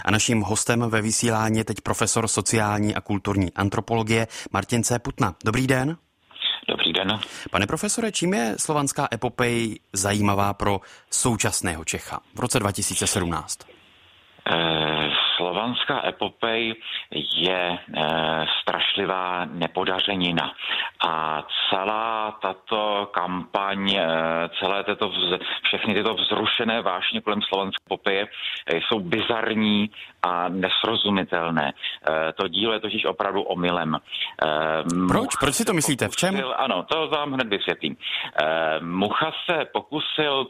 A naším hostem ve vysílání je teď profesor sociální a kulturní antropologie Martin C. Putna. Dobrý den. Dobrý den. Pane profesore, čím je slovanská epopej zajímavá pro současného Čecha v roce 2017? Slovanská epopej je strašlivá nepodařenina a celá tato kampaň, všechny tyto vzrušené vášně kolem slovanské epopeje jsou bizarní a nesrozumitelné. To dílo je totiž opravdu omylem. Proč si to myslíte? V čem? Ano, to vám hned vysvětlím. Mucha se pokusil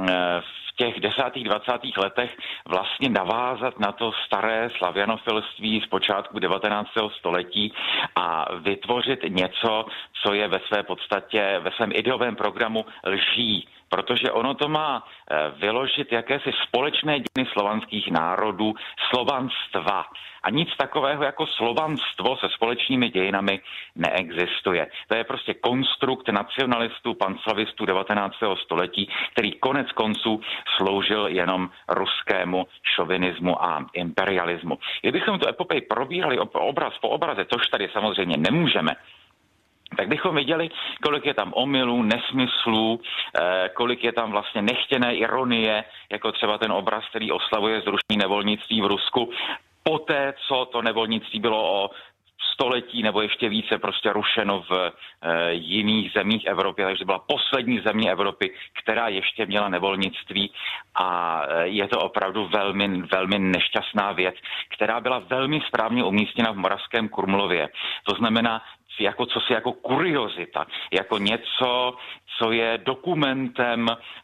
v těch 10. 20. letech vlastně navázat na to staré slavianofilství z počátku 19. století a vytvořit něco, co je ve své podstatě, ve svém ideovém programu lží, protože ono to má vyložit jakési společné dějiny slovanských národů, slovanstva. A nic takového jako slovanstvo se společnými dějinami neexistuje. To je prostě konstrukt nacionalistů, panslavistů 19. století, který konec konců sloužil jenom ruskému šovinismu a imperialismu. Kdybychom tu epopej probírali obraz po obraze, což tady samozřejmě nemůžeme, tak bychom viděli, kolik je tam omylů, nesmyslů, kolik je tam vlastně nechtěné ironie, jako třeba ten obraz, který oslavuje zrušení nevolnictví v Rusku, poté, co to nevolnictví bylo o století nebo ještě více prostě rušeno v jiných zemích Evropy, takže byla poslední země Evropy, která ještě měla nevolnictví a je to opravdu velmi, velmi nešťastná věc, která byla velmi správně umístěna v Moravském Krumlově. To znamená, jako kuriozita, jako něco, co je dokumentem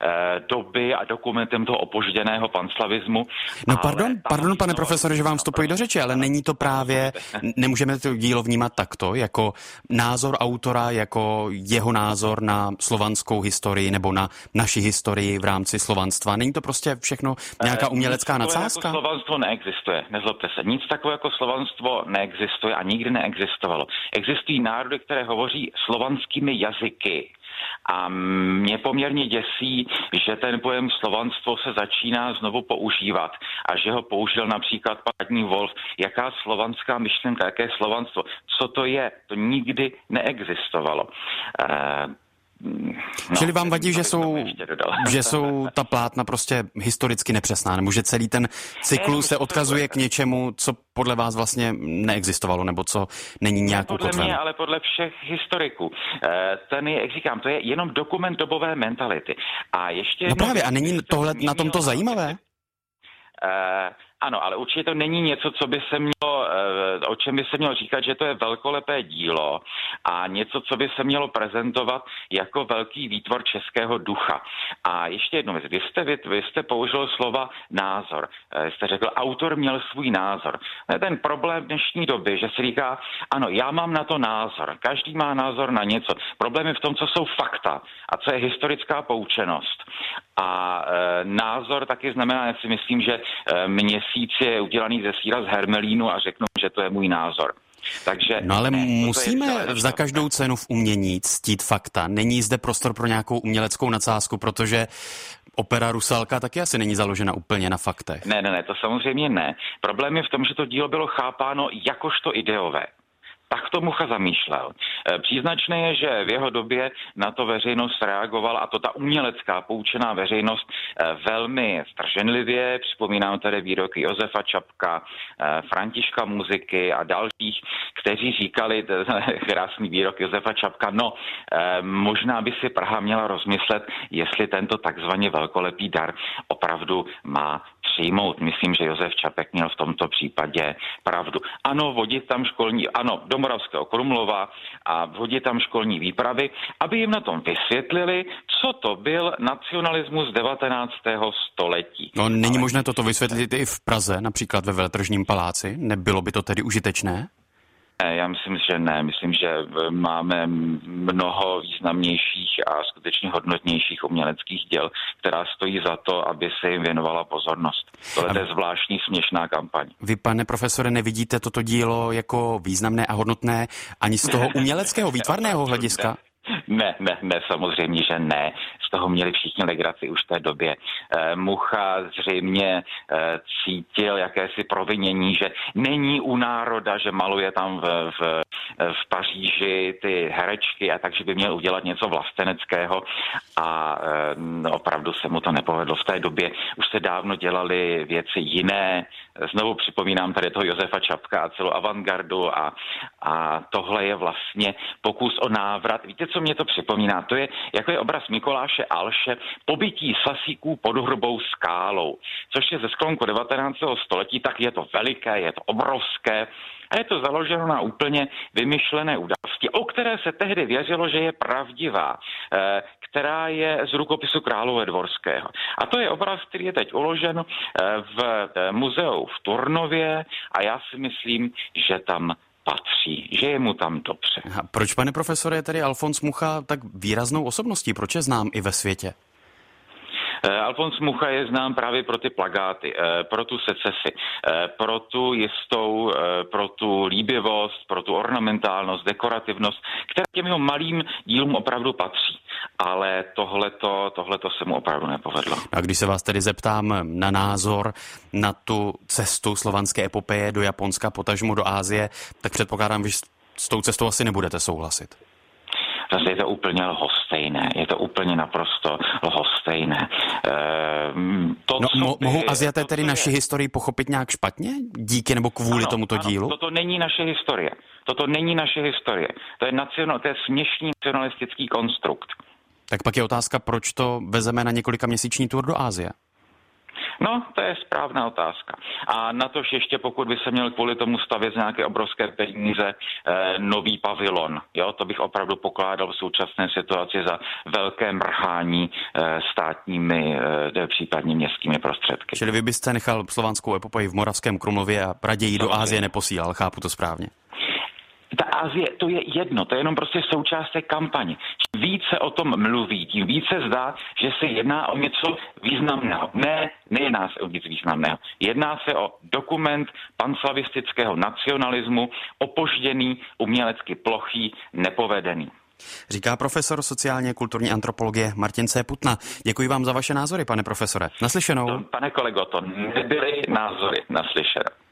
doby a dokumentem toho opožděného panslavismu. No pardon, pane profesore, že vám vstupuji do řeči, ale není to právě, nemůžeme to dílo vnímat takto, jako názor autora, jako jeho názor na slovanskou historii nebo na naši historii v rámci slovanstva. Není to prostě všechno nějaká umělecká nadsázka? Jako slovanstvo neexistuje, nezlobte se. Nic takového jako slovanstvo neexistuje a nikdy neexistovalo. Existují národy, které hovoří slovanskými jazyky. A mě poměrně děsí, že ten pojem slovanstvo se začíná znovu používat a že ho použil například paní Wolf. Jaká slovanská myšlenka, jaké slovanstvo? Co to je? To nikdy neexistovalo. Čili vám vadí, že jsou ta plátna prostě historicky nepřesná, nebo že celý ten cyklus se odkazuje k něčemu, co podle vás vlastně neexistovalo, nebo co není nějak ukotvené? Podle mě, ale podle všech historiků. Ten je, jak říkám, to je jenom dokument dobové mentality. A ještě no právě, a není tohle na tomto zajímavé? Ano, ale určitě to není něco, o čem by se mělo říkat, že to je velkolepé dílo a něco, co by se mělo prezentovat jako velký výtvor českého ducha. A ještě jednou věc, vy jste použil slova názor. Jste řekl, autor měl svůj názor. Ten problém dnešní doby, že se říká, ano, já mám na to názor, každý má názor na něco. Problém je v tom, co jsou fakta a co je historická poučenost. A názor taky znamená, já si myslím, že měsíc je udělaný ze sýra z hermelínu a řeknu, že to je můj názor. Takže, no ale musíme za každou cenu v umění ctít fakta. Není zde prostor pro nějakou uměleckou nadsázku, protože opera Rusalka taky asi není založena úplně na faktech. Ne, to samozřejmě ne. Problém je v tom, že to dílo bylo chápáno jakožto ideové. Tak to Mucha zamýšlel. Příznačné je, že v jeho době na to veřejnost reagovala, a to ta umělecká poučená veřejnost velmi strženlivě. Připomínám tady výroky Josefa Čapka, Františka Muziky a dalších, kteří říkali, krásný výrok Josefa Čapka, možná by si Praha měla rozmyslet, jestli tento takzvaně velkolepý dar opravdu má přijmout. Myslím, že Josef Čapek měl v tomto případě pravdu. Ano, vodit tam do Moravského Krumlova a vodit tam školní výpravy, aby jim na tom vysvětlili, co to byl nacionalismus 19. století. No, není možné toto vysvětlit i v Praze, například ve Veletržním paláci? Nebylo by to tedy užitečné? Já myslím, že ne. Myslím, že máme mnoho významnějších a skutečně hodnotnějších uměleckých děl, která stojí za to, aby se jim věnovala pozornost. Tohle je zvláštní směšná kampaň. Vy, pane profesore, nevidíte toto dílo jako významné a hodnotné ani z toho uměleckého výtvarného hlediska? Ne, samozřejmě, že ne. Z toho měli všichni legraci už v té době. Mucha zřejmě cítil jakési provinění, že není u národa, že maluje tam v Paříži ty herečky a takže by měl udělat něco vlasteneckého a opravdu se mu to nepovedlo. V té době už se dávno dělaly věci jiné. Znovu připomínám tady toho Josefa Čapka a celou avantgardu a tohle je vlastně pokus o návrat. Víte, co mě to připomíná? To je jako je obraz Mikuláše Alše pobytí Sasíků pod hrubou skálou, což je ze sklonku 19. století, tak je to veliké, je to obrovské a je to založeno na úplně vymyšlené události, o které se tehdy věřilo, že je pravdivá, která je z rukopisu Králové Dvorského. A to je obraz, který je teď uložen v muzeu v Turnově a já si myslím, že tam patří, že je mu tam dobře. A proč, pane profesore, je tedy Alfons Mucha tak výraznou osobností? Proč je znám i ve světě? Alfons Mucha je znám právě pro ty plakáty, pro tu secesi, pro tu líbivost, pro tu ornamentálnost, dekorativnost, která těm jeho malým dílům opravdu patří. Ale tohleto se mu opravdu nepovedlo. A když se vás tedy zeptám na názor na tu cestu slovanské epopeje do Japonska, potažmo do Asie, tak předpokládám, že s tou cestou asi nebudete souhlasit. Zase je to úplně lhostejné, je to úplně naprosto lhostejné. Mohou Asiaté tedy naši historii pochopit nějak špatně? Díky nebo kvůli tomuto dílu? Toto není naše historie. Toto není naše historie. To je směšný nacionalistický konstrukt. Tak pak je otázka, proč to vezeme na několikaměsíční tur do Asie? No, to je správná otázka. A na tož ještě, pokud by se měl kvůli tomu stavět nějaké obrovské peníze nový pavilon, jo, to bych opravdu pokládal v současné situaci za velké mrhání státními, případně městskými prostředky. Čili vy byste nechal slovanskou epopeji v Moravském Krumlově a raději do Asie neposílal, chápu to správně? Ta Asie, to je jedno, to je jenom prostě součást té kampaně. Čím více o tom mluví, tím více zdá, že se jedná o něco významného. Nejedná se o nic významného. Jedná se o dokument panslavistického nacionalismu, opožděný, umělecky plochý, nepovedený. Říká profesor sociálně kulturní antropologie Martin C. Putna. Děkuji vám za vaše názory, pane profesore. Naslyšenou. Pane kolego, to nebyly názory. Naslyšenou.